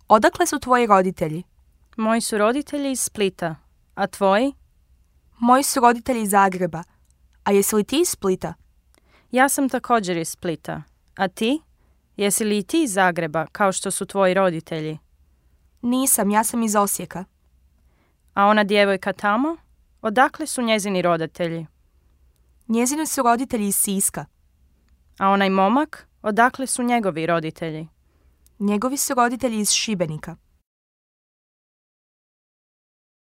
Odakle su tvoji roditelji? Moji su roditelji iz Splita. A tvoji? Moji su roditelji iz Zagreba. A jesi li ti iz Splita? Ja sam također iz Splita. A ti? Jesi li i ti iz Zagreba, kao što su tvoji roditelji? Nisam, ja sam iz Osijeka. A ona djevojka tamo? Odakle su njezini roditelji? Njezini su roditelji iz Siska. A onaj momak? Odakle su njegovi roditelji? Njegovi su roditelji iz Šibenika.